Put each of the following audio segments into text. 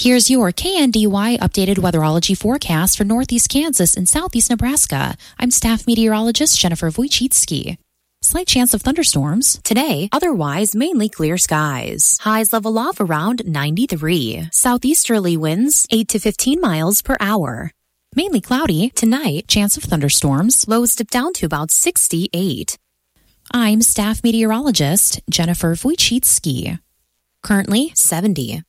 Here's your KNDY updated weatherology forecast for northeast Kansas and southeast Nebraska. I'm staff meteorologist Jennifer Wojcicki. Slight chance of thunderstorms. Today, otherwise mainly clear skies. Highs level off around 93. Southeasterly winds 8 to 15 miles per hour. Mainly cloudy. Tonight, chance of thunderstorms. Lows dip down to about 68. I'm staff meteorologist Jennifer Wojcicki. Currently 70.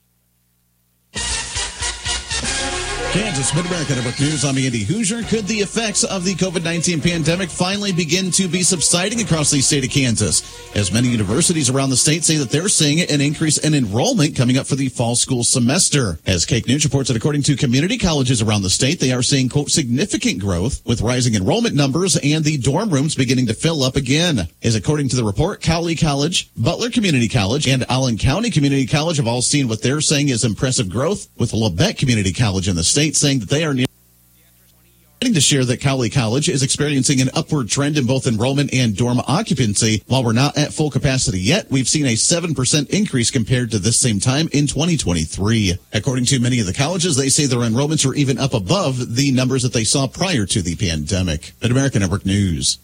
Kansas Mid-America Network News. I'm Andy Hoosier. Could the effects of the COVID-19 pandemic finally begin to be subsiding across the state of Kansas? As many universities around the state say that they're seeing an increase in enrollment coming up for the fall school semester. As Cake News reports that according to community colleges around the state, they are seeing, quote, significant growth with rising enrollment numbers and the dorm rooms beginning to fill up again. As according to the report, Cowley College, Butler Community College, and Allen County Community College have all seen what they're saying is impressive growth, with Labette Community College in the state saying that they are to share that Cowley College is experiencing an upward trend in both enrollment and dorm occupancy. While we're not at full capacity yet, we've seen a 7% increase compared to this same time in 2023. According to many of the colleges, they say their enrollments are even up above the numbers that they saw prior to the pandemic. Mid-America Network News.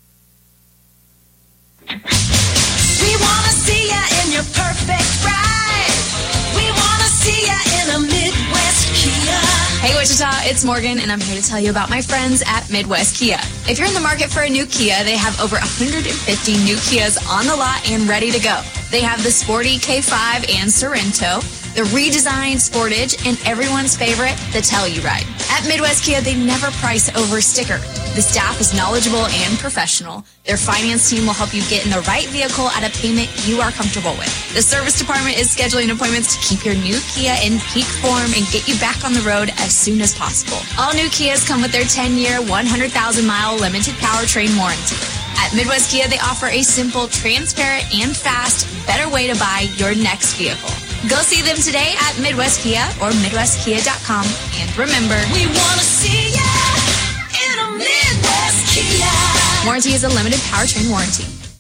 We want to see ya in your perfect ride. We want to see ya in a Midwest Kia. Hey Wichita, it's Morgan, and I'm here to tell you about my friends at Midwest Kia. If you're in the market for a new Kia, they have over 150 new Kias on the lot and ready to go. They have the sporty K5 and Sorento, the redesigned Sportage, and everyone's favorite, the Telluride. At Midwest Kia, they never price over sticker. The staff is knowledgeable and professional. Their finance team will help you get in the right vehicle at a payment you are comfortable with. The service department is scheduling appointments to keep your new Kia in peak form and get you back on the road as soon as possible. All new Kias come with their 10-year, 100,000-mile limited powertrain warranty. At Midwest Kia, they offer a simple, transparent, and fast, better way to buy your next vehicle. Go see them today at Midwest Kia or MidwestKia.com. And remember, we want to see ya in a Midwest Kia. Warranty is a limited powertrain warranty.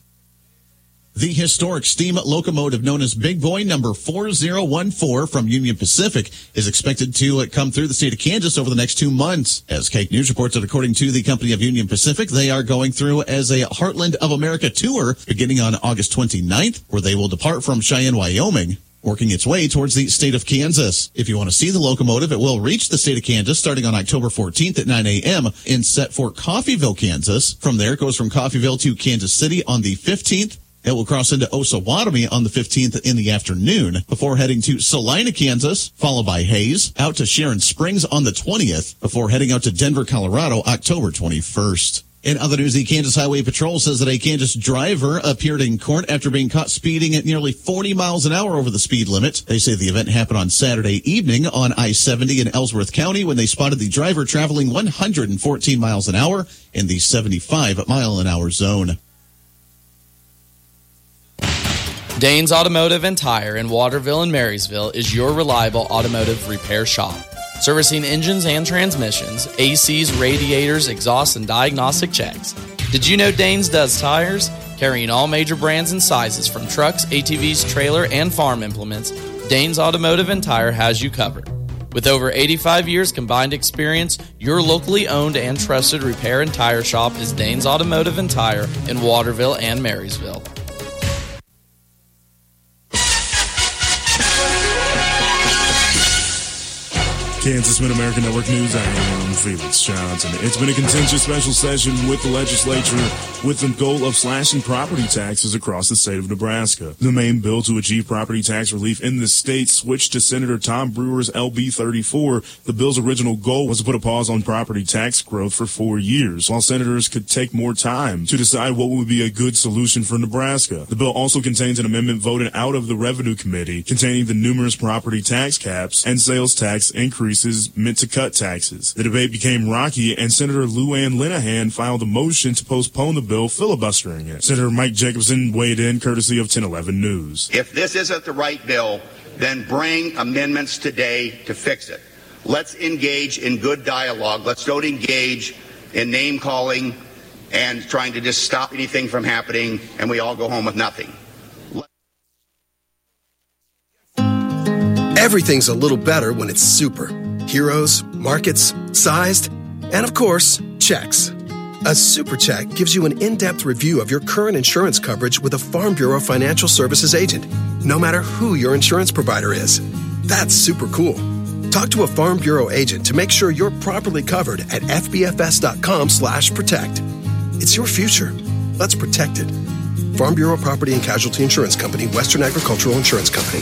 The historic steam locomotive known as Big Boy number 4014 from Union Pacific is expected to come through the state of Kansas over the next 2 months. As Cake News reports that according to the company of Union Pacific, they are going through as a Heartland of America tour beginning on August 29th, where they will depart from Cheyenne, Wyoming, working its way towards the state of Kansas. If you want to see the locomotive, it will reach the state of Kansas starting on October 14th at 9 a.m. in set for Coffeyville, Kansas. From there, it goes from Coffeyville to Kansas City on the 15th. It will cross into Osawatomie on the 15th in the afternoon before heading to Salina, Kansas, followed by Hayes, out to Sharon Springs on the 20th before heading out to Denver, Colorado, October 21st. In other news, the Kansas Highway Patrol says that a Kansas driver appeared in court after being caught speeding at nearly 40 miles an hour over the speed limit. They say the event happened on Saturday evening on I-70 in Ellsworth County when they spotted the driver traveling 114 miles an hour in the 75-mile-an-hour zone. Danes Automotive and Tire in Waterville and Marysville is your reliable automotive repair shop. Servicing engines and transmissions, ACs, radiators, exhausts, and diagnostic checks. Did you know Danes does tires? Carrying all major brands and sizes from trucks, ATVs, trailer, and farm implements, Danes Automotive and Tire has you covered. With over 85 years combined experience, your locally owned and trusted repair and tire shop is Danes Automotive and Tire in Waterville and Marysville. Kansas Mid-America Network News, I am Felix Johnson. It's been a contentious special session with the legislature with the goal of slashing property taxes across the state of Nebraska. The main bill to achieve property tax relief in the state switched to Senator Tom Brewer's LB 34. The bill's original goal was to put a pause on property tax growth for 4 years, while senators could take more time to decide what would be a good solution for Nebraska. The bill also contains an amendment voted out of the Revenue Committee containing the numerous property tax caps and sales tax increases meant to cut taxes. The debate became rocky, and Senator Lou Ann Linehan filed a motion to postpone the bill, filibustering it. Senator Mike Jacobson weighed in courtesy of 1011 News. If this isn't the right bill, then bring amendments today to fix it. Let's engage in good dialogue. Let's don't engage in name-calling and trying to just stop anything from happening, and we all go home with nothing. Everything's a little better when it's super. Heroes, markets, sized, and of course, checks. A super check gives you an in-depth review of your current insurance coverage with a Farm Bureau Financial Services agent, no matter who your insurance provider is. That's super cool. Talk to a Farm Bureau agent to make sure you're properly covered at fbfs.com/protect. It's your future. Let's protect it. Farm Bureau Property and Casualty Insurance Company, Western Agricultural Insurance Company.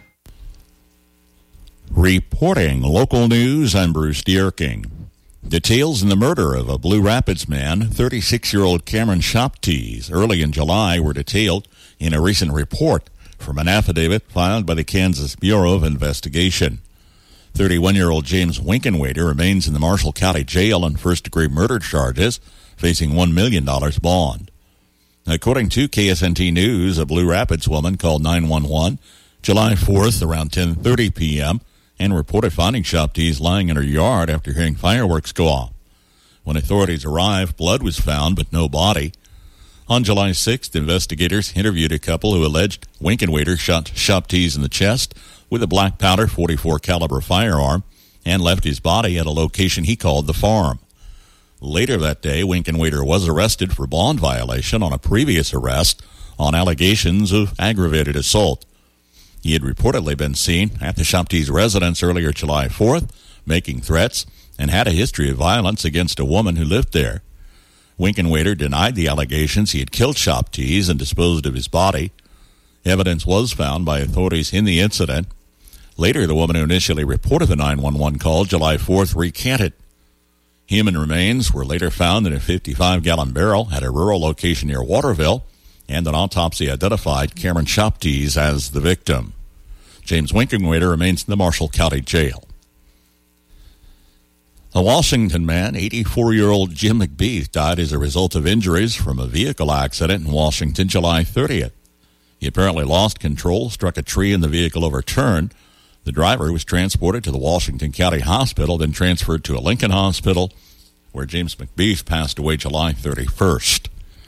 Reporting local news, I'm Bruce Dierking. Details in the murder of a Blue Rapids man, 36-year-old Cameron Shoptease, early in July were detailed in a recent report from an affidavit filed by the Kansas Bureau of Investigation. 31-year-old James Winkenwader remains in the Marshall County Jail on first-degree murder charges, facing $1 million bond. According to KSNT News, a Blue Rapids woman called 911 July 4th around 10:30 p.m., and reported finding Shoptease lying in her yard after hearing fireworks go off. When authorities arrived, blood was found, but no body. On July 6th, investigators interviewed a couple who alleged Winkenwader shot Shoptease in the chest with a black powder .44 caliber firearm and left his body at a location he called the farm. Later that day, Winkenwader was arrested for bond violation on a previous arrest on allegations of aggravated assault. He had reportedly been seen at the Shoptease residence earlier July 4th, making threats, and had a history of violence against a woman who lived there. Winkenwader denied the allegations he had killed Shoptease and disposed of his body. Evidence was found by authorities in the incident. Later, the woman who initially reported the 911 call July 4th recanted. Human remains were later found in a 55-gallon barrel at a rural location near Waterville, and an autopsy identified Cameron Shoptease as the victim. James Winkenwader remains in the Marshall County Jail. A Washington man, 84-year-old Jim McBeath, died as a result of injuries from a vehicle accident in Washington July 30th. He apparently lost control, struck a tree, and the vehicle overturned. The driver was transported to the Washington County Hospital, then transferred to a Lincoln hospital, where James McBeath passed away July 31st.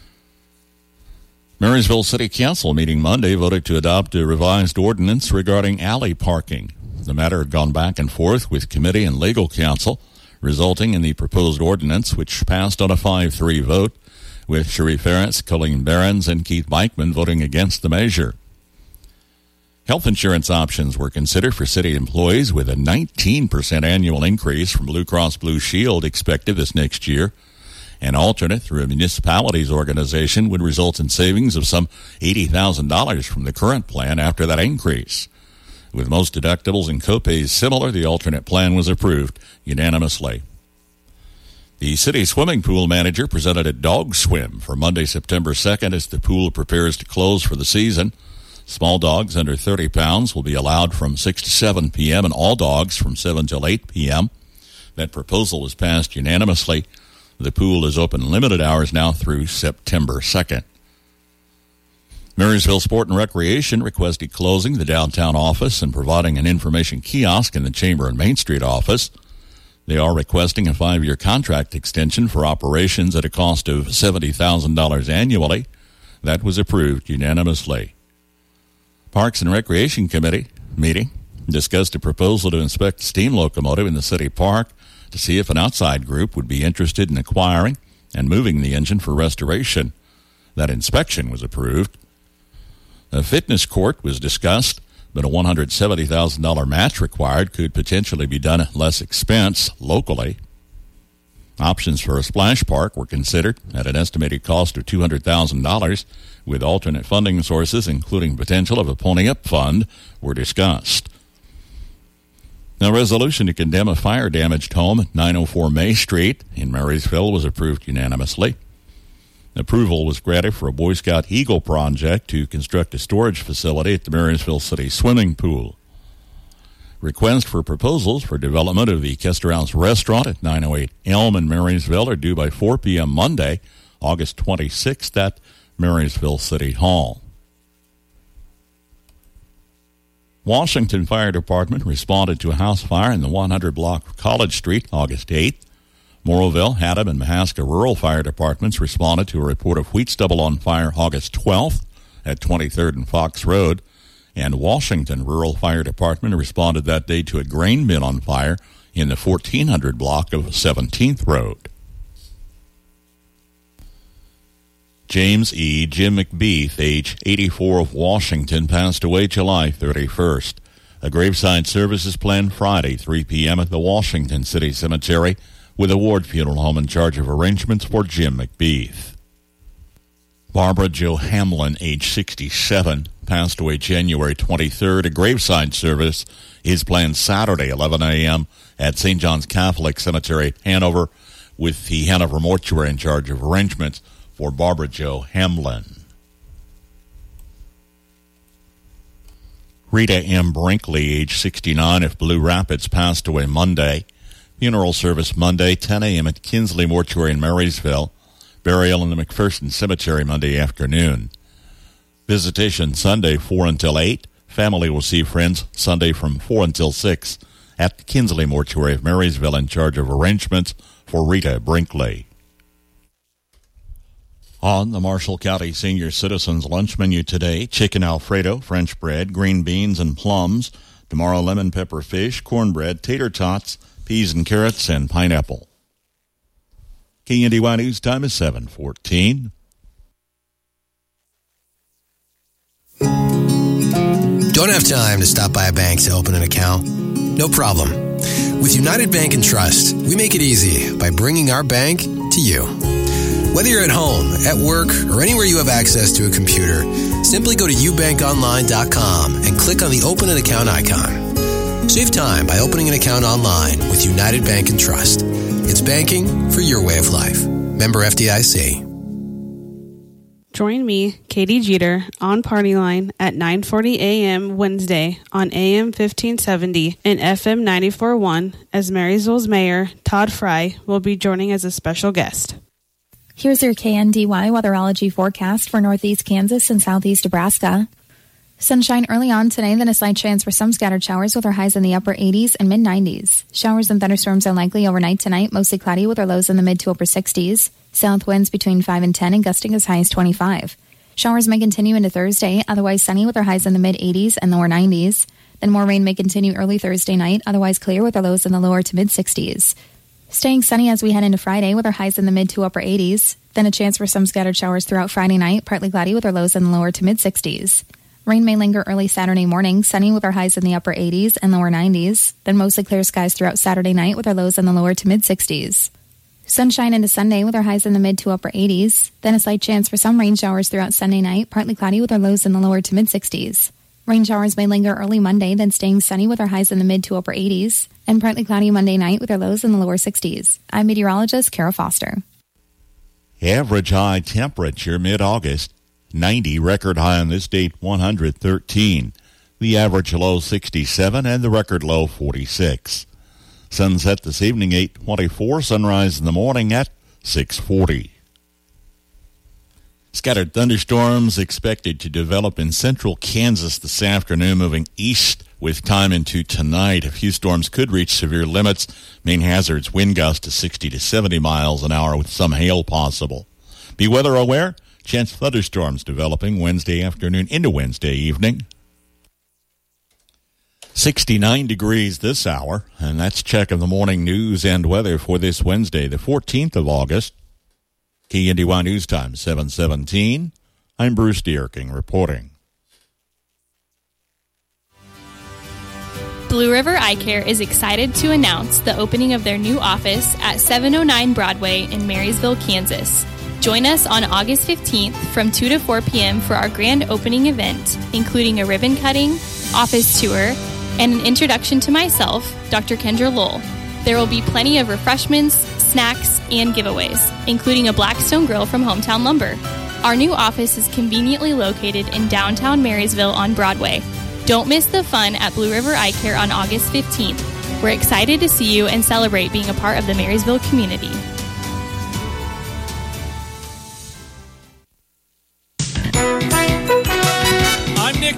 Marysville City Council meeting Monday voted to adopt a revised ordinance regarding alley parking. The matter had gone back and forth with committee and legal counsel, resulting in the proposed ordinance, which passed on a 5-3 vote, with Sheree Ferentz, Colleen Behrens, and Keith Beichman voting against the measure. Health insurance options were considered for city employees, with a 19% annual increase from Blue Cross Blue Shield expected this next year. An alternate through a municipalities organization would result in savings of some $80,000 from the current plan after that increase. With most deductibles and copays similar, the alternate plan was approved unanimously. The city swimming pool manager presented a dog swim for Monday, September 2nd, as the pool prepares to close for the season. Small dogs under 30 pounds will be allowed from 6 to 7 p.m. and all dogs from 7 till 8 p.m. That proposal was passed unanimously. The pool is open limited hours now through September 2nd. Marysville Sport and Recreation requested closing the downtown office and providing an information kiosk in the Chamber and Main Street office. They are requesting a 5-year contract extension for operations at a cost of $70,000 annually. That was approved unanimously. Parks and Recreation Committee meeting discussed a proposal to inspect a steam locomotive in the city park to see if an outside group would be interested in acquiring and moving the engine for restoration. That inspection was approved. A fitness court was discussed, but a $170,000 match required could potentially be done at less expense locally. Options for a splash park were considered at an estimated cost of $200,000, with alternate funding sources, including potential of a pony-up fund, were discussed. A resolution to condemn a fire-damaged home at 904 May Street in Marysville was approved unanimously. Approval was granted for a Boy Scout Eagle project to construct a storage facility at the Marysville City swimming pool. Requests for proposals for development of the Kester House Restaurant at 908 Elm in Marysville are due by 4 p.m. Monday, August 26th at Marysville City Hall. Washington Fire Department responded to a house fire in the 100 block of College Street August 8th. Morrowville, Haddam, and Mahaska Rural Fire Departments responded to a report of wheat stubble on fire August 12th at 23rd and Fox Road. and Washington Rural Fire Department responded that day to a grain bin on fire in the 1400 block of 17th Road. James E. Jim McBeath, age 84, of Washington, passed away July 31st. A graveside service is planned Friday, 3 p.m. at the Washington City Cemetery, with a Ward Funeral Home in charge of arrangements for Jim McBeath. Barbara Jo Hamlin, age 67, passed away January 23rd. A graveside service is planned Saturday, 11 a.m. at St. John's Catholic Cemetery, Hanover, with the Hanover Mortuary in charge of arrangements for Barbara Jo Hamlin. Rita M. Brinkley, age 69, of Blue Rapids, passed away Monday. Funeral service Monday, 10 a.m. at Kinsley Mortuary in Marysville. Burial in the McPherson Cemetery Monday afternoon. Visitation Sunday, 4 until 8. Family will see friends Sunday from 4 until 6 at the Kinsley Mortuary of Marysville in charge of arrangements for Rita Brinkley. On the Marshall County Senior Citizens lunch menu today, chicken Alfredo, French bread, green beans and plums. Tomorrow, lemon pepper fish, cornbread, tater tots, peas and carrots, and pineapple. KNDY News time is 7:14. Don't have time to stop by a bank to open an account? No problem. With United Bank and Trust, we make it easy by bringing our bank to you. Whether you're at home, at work, or anywhere you have access to a computer, simply go to ubankonline.com and click on the Open an Account icon. Save time by opening an account online with United Bank and Trust. It's banking for your way of life. Member FDIC. Join me, Katie Jeter, on Party Line at 9:40 a.m. Wednesday on AM 1570 and FM 94.1 as Marysville's Mayor, Todd Fry, will be joining as a special guest. Here's your KNDY weatherology forecast for northeast Kansas and southeast Nebraska. Sunshine early on today, then a slight chance for some scattered showers with our highs in the upper 80s and mid-90s. Showers and thunderstorms unlikely overnight tonight, mostly cloudy with our lows in the mid to upper 60s. South winds between 5 and 10 and gusting as high as 25. Showers may continue into Thursday, otherwise sunny with our highs in the mid-80s and lower 90s. Then more rain may continue early Thursday night, otherwise clear with our lows in the lower to mid-60s. Staying sunny as we head into Friday with our highs in the mid to upper 80s. Then a chance for some scattered showers throughout Friday night, partly cloudy with our lows in the lower to mid-60s. Rain may linger early Saturday morning, sunny with our highs in the upper 80s and lower 90s. Then mostly clear skies throughout Saturday night with our lows in the lower to mid-60s. Sunshine into Sunday with our highs in the mid to upper 80s. Then a slight chance for some rain showers throughout Sunday night, partly cloudy with our lows in the lower to mid-60s. Rain showers may linger early Monday, then staying sunny with our highs in the mid to upper 80s, and partly cloudy Monday night with our lows in the lower 60s. I'm meteorologist Kara Foster. Average high temperature mid-August, 90. Record high on this date, 113. The average low, 67, and the record low, 46. Sunset this evening, 8:24. Sunrise in the morning at 6:40. Scattered thunderstorms expected to develop in central Kansas this afternoon, moving east with time into tonight. A few storms could reach severe limits. Main hazards, wind gusts to 60 to 70 miles an hour with some hail possible. Be weather aware. Chance of thunderstorms developing Wednesday afternoon into Wednesday evening. 69 degrees this hour, and that's check of the morning news and weather for this Wednesday, the 14th of August. KNDY News Time, 7:17. I'm Bruce Dierking reporting. Blue River Eye Care is excited to announce the opening of their new office at 709 Broadway in Marysville, Kansas. Join us on August 15th from 2 to 4 p.m. for our grand opening event, including a ribbon cutting, office tour, and an introduction to myself, Dr. Kendra Lowell. There will be plenty of refreshments, snacks, and giveaways, including a Blackstone grill from Hometown Lumber. Our new office is conveniently located in downtown Marysville on Broadway. Don't miss the fun at Blue River Eye Care on August 15th. We're excited to see you and celebrate being a part of the Marysville community. I'm Nick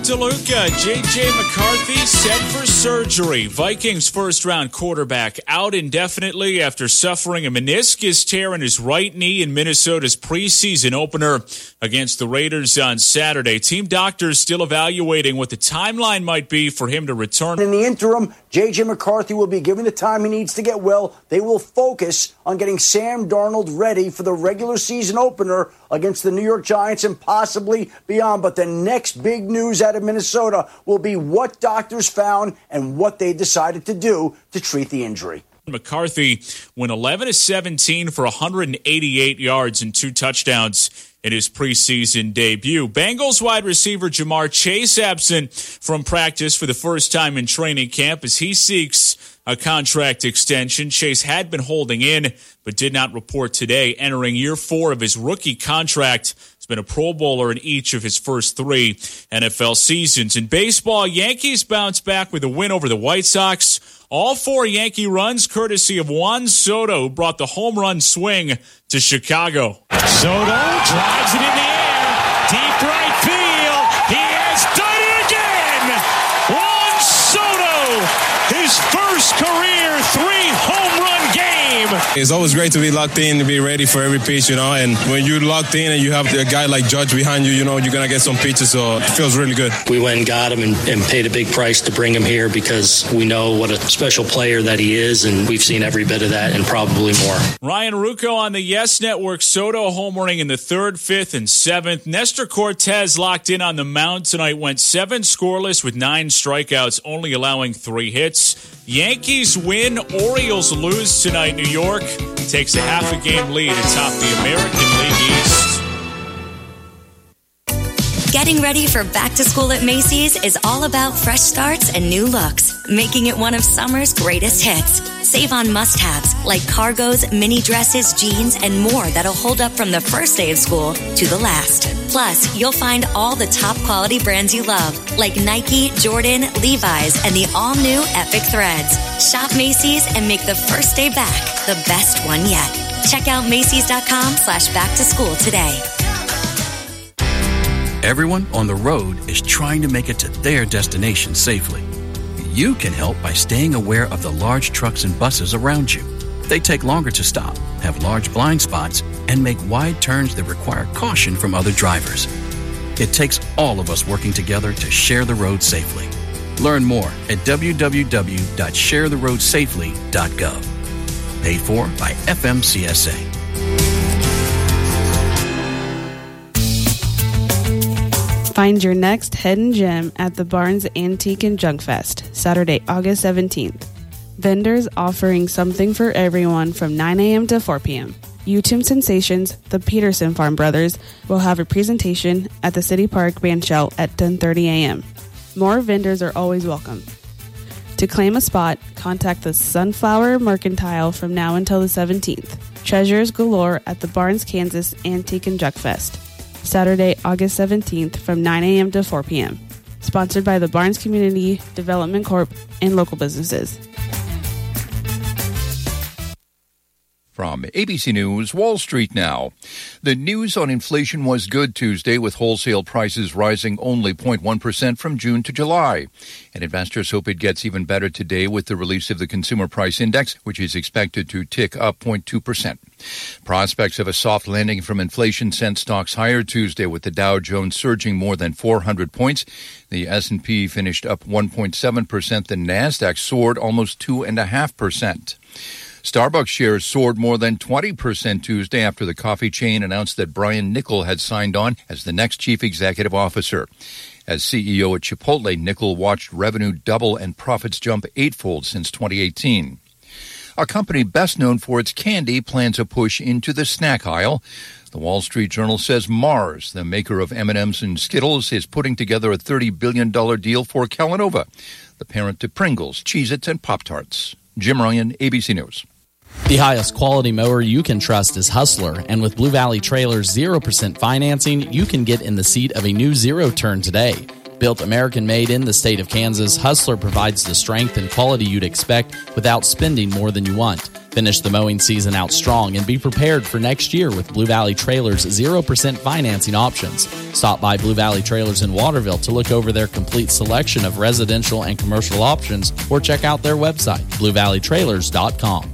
DeLuca. J.J. McCarthy set for surgery. Vikings first-round quarterback out indefinitely after suffering a meniscus tear in his right knee in Minnesota's preseason opener against the Raiders on Saturday. Team doctors still evaluating what the timeline might be for him to return. In the interim, J.J. McCarthy will be given the time he needs to get well. They will focus on getting Sam Darnold ready for the regular season opener against the New York Giants and possibly beyond. But the next big news out of Minnesota will be what doctors found and what they decided to do to treat the injury. McCarthy went 11-17 for 188 yards and 2 touchdowns in his preseason debut. Bengals wide receiver Jamar Chase absent from practice for the first time in training camp as he seeks a contract extension. Chase had been holding in, but did not report today, entering year 4 of his rookie contract. He's been a Pro Bowler in each of his first 3 NFL seasons. In baseball, Yankees bounce back with a win over the White Sox. All 4 Yankee runs courtesy of Juan Soto, who brought the home run swing to Chicago. Soto drives it in the air, deep right field. He has done it again. Juan Soto, his first career 3-home run game. It's always great to be locked in, to be ready for every pitch, and when you're locked in and you have a guy like Judge behind you, you're going to get some pitches, so it feels really good. We went and got him and paid a big price to bring him here because we know what a special player that he is, and we've seen every bit of that and probably more. Ryan Ruocco on the Yes Network. Soto homering in the 3rd, 5th, and 7th. Nestor Cortez locked in on the mound tonight, went 7 scoreless with 9 strikeouts, only allowing 3 hits. Yankees win, Orioles lose tonight. New York takes a half a game lead atop the American League East. Getting ready for back to school at Macy's is all about fresh starts and new looks, making it one of summer's greatest hits. Save on must-haves like cargos, mini dresses, jeans, and more that'll hold up from the first day of school to the last. Plus, you'll find all the top quality brands you love, like Nike, Jordan, Levi's, and the all-new Epic Threads. Shop Macy's and make the first day back the best one yet. Check out Macy's.com/back-to-school today. Everyone on the road is trying to make it to their destination safely. You can help by staying aware of the large trucks and buses around you. They take longer to stop, have large blind spots, and make wide turns that require caution from other drivers. It takes all of us working together to share the road safely. Learn more at www.sharetheroadsafely.gov. Paid for by FMCSA. Find your next hidden gem at the Barnes Antique and Junk Fest, Saturday, August 17th. Vendors offering something for everyone from 9 a.m. to 4 p.m. YouTube sensations, the Peterson Farm Brothers, will have a presentation at the City Park Bandshell at 10:30 a.m. More vendors are always welcome. To claim a spot, contact the Sunflower Mercantile from now until the 17th. Treasures galore at the Barnes, Kansas Antique and Junk Fest, Saturday, August 17th from 9 a.m. to 4 p.m. Sponsored by the Barnes Community Development Corp. And local businesses. From ABC News, Wall Street now. The news on inflation was good Tuesday, with wholesale prices rising only 0.1% from June to July. And investors hope it gets even better today with the release of the Consumer Price Index, which is expected to tick up 0.2%. Prospects of a soft landing from inflation sent stocks higher Tuesday, with the Dow Jones surging more than 400 points. The S&P finished up 1.7%. The Nasdaq soared almost 2.5%. Starbucks shares soared more than 20% Tuesday after the coffee chain announced that Brian Niccol had signed on as the next chief executive officer. As CEO at Chipotle, Niccol watched revenue double and profits jump eightfold since 2018. A company best known for its candy plans a push into the snack aisle. The Wall Street Journal says Mars, the maker of M&Ms and Skittles, is putting together a $30 billion deal for Kellanova, the parent to Pringles, Cheez-Its, and Pop-Tarts. Jim Ryan, ABC News. The highest quality mower you can trust is Hustler, and with Blue Valley Trailer's 0% financing, you can get in the seat of a new zero-turn today. Built American-made in the state of Kansas, Hustler provides the strength and quality you'd expect without spending more than you want. Finish the mowing season out strong and be prepared for next year with Blue Valley Trailers' 0% financing options. Stop by Blue Valley Trailers in Waterville to look over their complete selection of residential and commercial options or check out their website, bluevalleytrailers.com.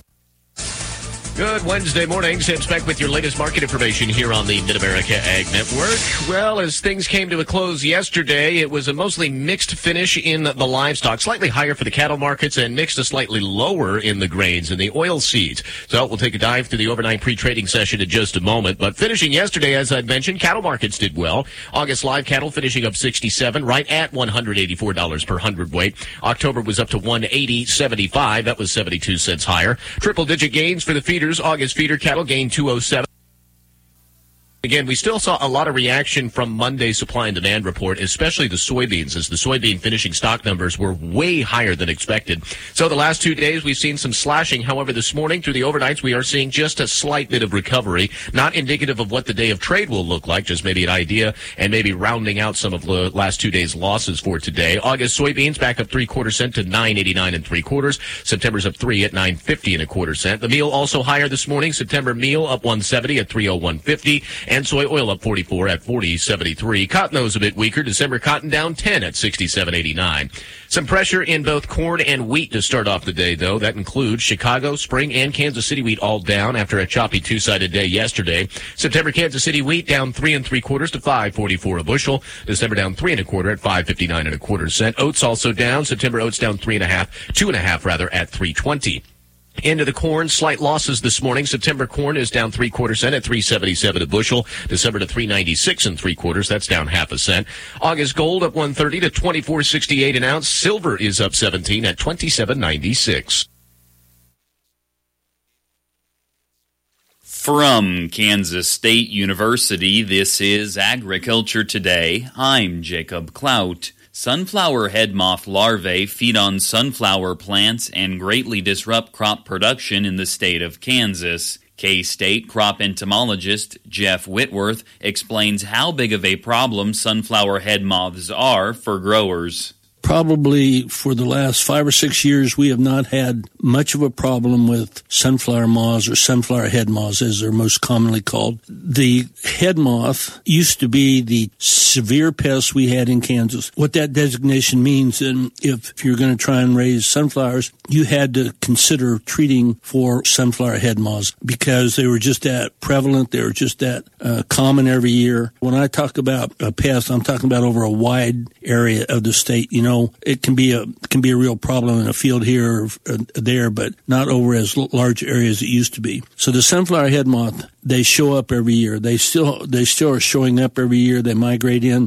Good Wednesday morning. Sam Speck with your latest market information here on the Mid-America Ag Network. Well, as things came to a close yesterday, it was a mostly mixed finish in the livestock, slightly higher for the cattle markets and mixed to slightly lower in the grains and the oil seeds. So we'll take a dive through the overnight pre-trading session in just a moment. But finishing yesterday, as I'd mentioned, cattle markets did well. August live cattle finishing up 67, right at $184 per hundredweight. October was up to $180.75. That was 72 cents higher. Triple-digit gains for the feeders. August feeder cattle gained 207. Again, we still saw a lot of reaction from Monday's supply and demand report, especially the soybeans, as the soybean finishing stock numbers were way higher than expected. So the last 2 days, we've seen some slashing. However, this morning through the overnights, we are seeing just a slight bit of recovery, not indicative of what the day of trade will look like, just maybe an idea and maybe rounding out some of the last 2 days' losses for today. August soybeans back up 3/4 cent to 9.89 3/4. September's up 3 at 9.50 1/4 cent. The meal also higher this morning. September meal up 170 at 301.50. And soy oil up 44 at 40.73. Cotton, though, is a bit weaker. December cotton down 10 at 67.89. Some pressure in both corn and wheat to start off the day, though. That includes Chicago, spring, and Kansas City wheat all down after a choppy two-sided day yesterday. September Kansas City wheat down 3 3/4 to 5.44 a bushel. December down 3 1/4 at 5.59 1/4 cent. Oats also down. September oats down 2.5 at 3.20. Into the corn, slight losses this morning. September corn is down 3/4 cent at 3.77 a bushel. December to 3.96 3/4. That's down 0.5 cent. August gold up 130 to 24.68 an ounce. Silver is up 17 at 27.96. From Kansas State University, this is Agriculture Today. I'm Jacob Clout. Sunflower head moth larvae feed on sunflower plants and greatly disrupt crop production in the state of Kansas. K-State crop entomologist Jeff Whitworth explains how big of a problem sunflower head moths are for growers. Probably for the last 5 or 6 years, we have not had much of a problem with sunflower moths or sunflower head moths, as they're most commonly called. The head moth used to be the severe pest we had in Kansas. What that designation means, and if you're going to try and raise sunflowers, you had to consider treating for sunflower head moths because they were just that prevalent. They were just that common every year. When I talk about a pest, I'm talking about over a wide area of the state. You know, it can be a real problem in a field here or there, but not over as large areas as it used to be. So the sunflower head moth, they show up every year. They still are showing up every year. They migrate in.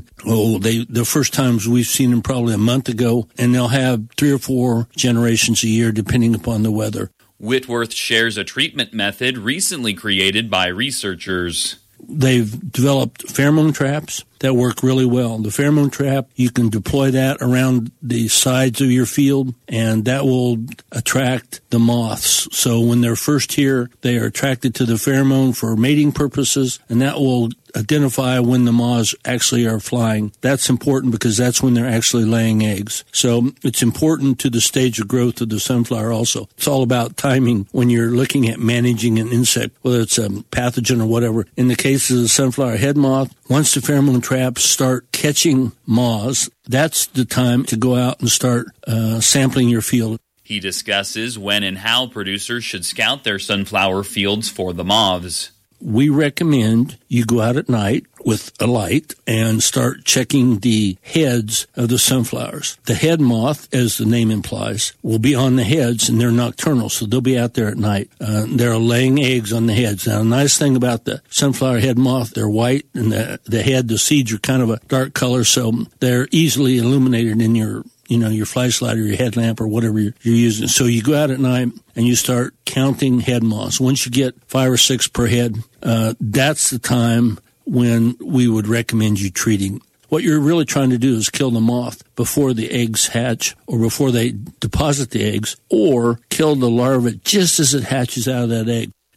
The first times we've seen them probably a month ago, and they'll have 3 or 4 generations a year depending upon the weather. Whitworth shares a treatment method recently created by researchers. They've developed pheromone traps that work really well. The pheromone trap, you can deploy that around the sides of your field, and that will attract the moths. So when they're first here, they are attracted to the pheromone for mating purposes, and that will identify when the moths actually are flying. That's important because that's when they're actually laying eggs. So it's important to the stage of growth of the sunflower also. It's all about timing when you're looking at managing an insect, whether it's a pathogen or whatever. In the case of the sunflower head moth, once the pheromone traps start catching moths, that's the time to go out and start sampling your field. He discusses when and how producers should scout their sunflower fields for the moths. We recommend you go out at night with a light and start checking the heads of the sunflowers. The head moth, as the name implies, will be on the heads, and they're nocturnal, so they'll be out there at night. They're laying eggs on the heads. Now, the nice thing about the sunflower head moth, they're white, and the seeds are kind of a dark color, so they're easily illuminated in your flashlight or your headlamp or whatever you're using. So you go out at night and you start counting head moths. Once you get 5 or 6 per head, that's the time when we would recommend you treating. What you're really trying to do is kill the moth before the eggs hatch or before they deposit the eggs, or kill the larva just as it hatches out of that egg.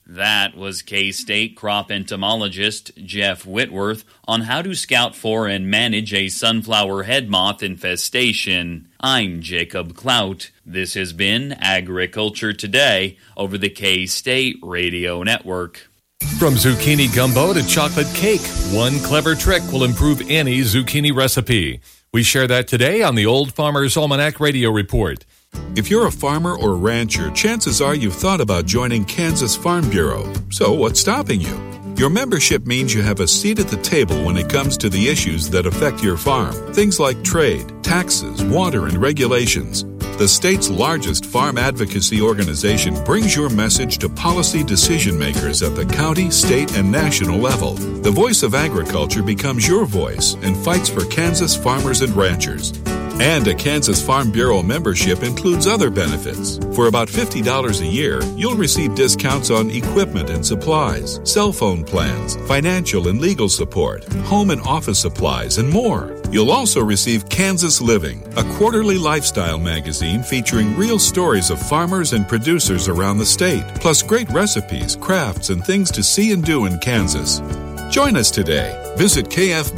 That was K-State crop entomologist Jeff Whitworth on how to scout for and manage a sunflower head moth infestation. I'm Jacob Clout. This has been Agriculture Today over the K-State Radio Network. From zucchini gumbo to chocolate cake, one clever trick will improve any zucchini recipe. We share that today on the Old Farmer's Almanac Radio Report. If you're a farmer or rancher, chances are you've thought about joining Kansas Farm Bureau. So what's stopping you? Your membership means you have a seat at the table when it comes to the issues that affect your farm. Things like trade, taxes, water, and regulations. The state's largest farm advocacy organization brings your message to policy decision makers at the county, state, and national level. The voice of agriculture becomes your voice and fights for Kansas farmers and ranchers. And a Kansas Farm Bureau membership includes other benefits. For about $50 a year, you'll receive discounts on equipment and supplies, cell phone plans, financial and legal support, home and office supplies, and more. You'll also receive Kansas Living, a quarterly lifestyle magazine featuring real stories of farmers and producers around the state, plus great recipes, crafts, and things to see and do in Kansas. Join us today. Visit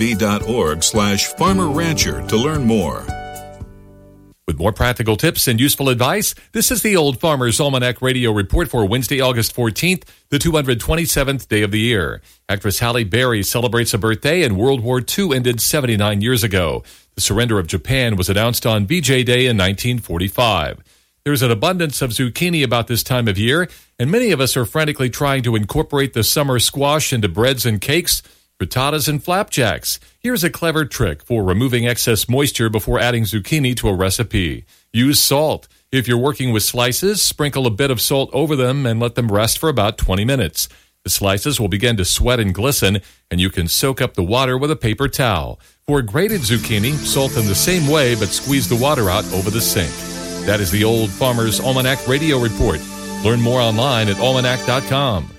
kfb.org/farmer-rancher to learn more. With more practical tips and useful advice, this is the Old Farmer's Almanac Radio Report for Wednesday, August 14th, the 227th day of the year. Actress Halle Berry celebrates a birthday, and World War II ended 79 years ago. The surrender of Japan was announced on VJ Day in 1945. There's an abundance of zucchini about this time of year, and many of us are frantically trying to incorporate the summer squash into breads and cakes, frittatas, and flapjacks. Here's a clever trick for removing excess moisture before adding zucchini to a recipe. Use salt. If you're working with slices, sprinkle a bit of salt over them and let them rest for about 20 minutes. The slices will begin to sweat and glisten, and you can soak up the water with a paper towel. For grated zucchini, salt in the same way, but squeeze the water out over the sink. That is the Old Farmer's Almanac Radio Report. Learn more online at almanac.com.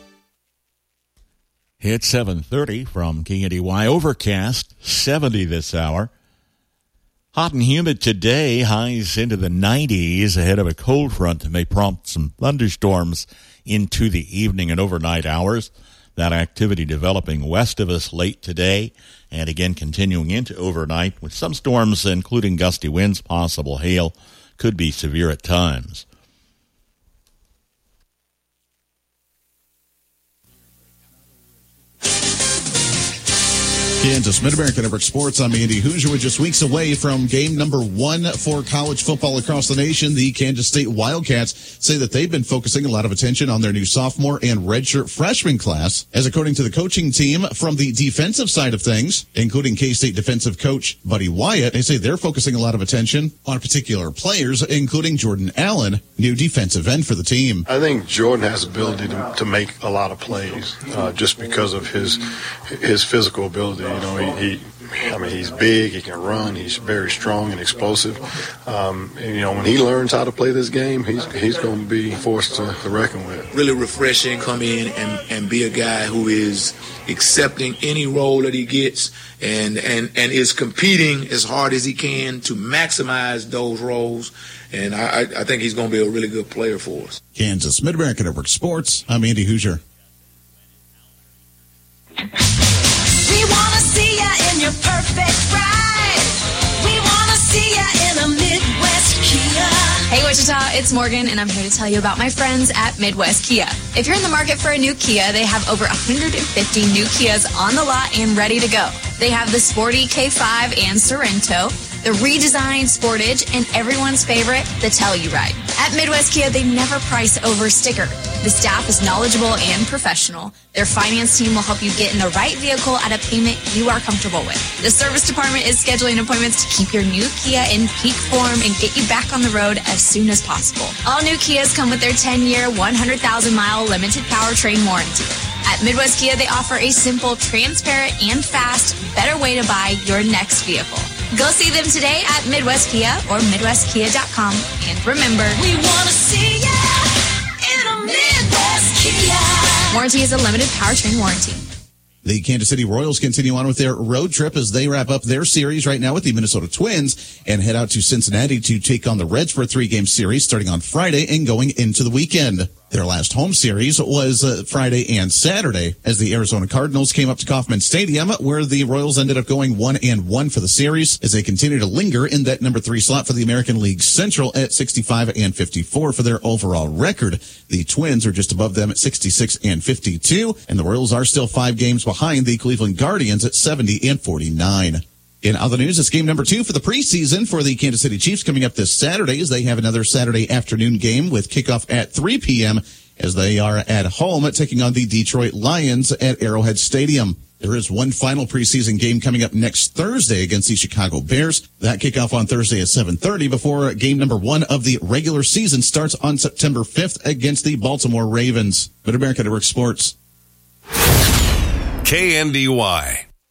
It's 7:30 from KNDY. Overcast, 70 this hour. Hot and humid today, highs into the 90s ahead of a cold front that may prompt some thunderstorms into the evening and overnight hours. That activity developing west of us late today and again continuing into overnight with some storms, including gusty winds, possible hail, could be severe at times. Kansas Mid-America Network Sports. I'm Andy Hoosier. We're just weeks away from game number 1 for college football across the nation. The Kansas State Wildcats say that they've been focusing a lot of attention on their new sophomore and redshirt freshman class, as according to the coaching team from the defensive side of things, including K-State defensive coach Buddy Wyatt, they say they're focusing a lot of attention on particular players, including Jordan Allen, new defensive end for the team. I think Jordan has the ability to make a lot of plays just because of his physical ability. You know, he's big, he can run, he's very strong and explosive. And, you know, when he learns how to play this game, he's going to be forced to reckon with. Really refreshing, come in and be a guy who is accepting any role that he gets and is competing as hard as he can to maximize those roles. And I think he's going to be a really good player for us. Kansas Mid-America Network Sports. I'm Andy Hoosier. We want to see ya in your perfect ride. We want to see ya in a Midwest Kia. Hey Wichita, it's Morgan, and I'm here to tell you about my friends at Midwest Kia. If you're in the market for a new Kia, they have over 150 new Kias on the lot and ready to go. They have the sporty K5 and Sorento, the redesigned Sportage, and everyone's favorite, the Telluride. At Midwest Kia, they never price over sticker. The staff is knowledgeable and professional. Their finance team will help you get in the right vehicle at a payment you are comfortable with. The service department is scheduling appointments to keep your new Kia in peak form and get you back on the road as soon as possible. All new Kias come with their 10-year, 100,000-mile limited powertrain warranty. At Midwest Kia, they offer a simple, transparent, and fast, better way to buy your next vehicle. Go see them today at Midwest Kia or MidwestKia.com. And remember, we want to see ya in a Midwest Kia. Warranty is a limited powertrain warranty. The Kansas City Royals continue on with their road trip as they wrap up their series right now with the Minnesota Twins and head out to Cincinnati to take on the Reds for a 3-game series starting on Friday and going into the weekend. Their last home series was Friday and Saturday as the Arizona Cardinals came up to Kauffman Stadium, where the Royals ended up going 1-1 for the series as they continue to linger in that number 3 slot for the American League Central at 65-54 for their overall record. The Twins are just above them at 66-52, and the Royals are still 5 games behind the Cleveland Guardians at 70-49. In other news, it's game number 2 for the preseason for the Kansas City Chiefs coming up this Saturday as they have another Saturday afternoon game with kickoff at 3 p.m. as they are at home taking on the Detroit Lions at Arrowhead Stadium. There is one final preseason game coming up next Thursday against the Chicago Bears. That kickoff on Thursday at 7:30 before game number 1 of the regular season starts on September 5th against the Baltimore Ravens. Mid-America Network Sports. KNDY.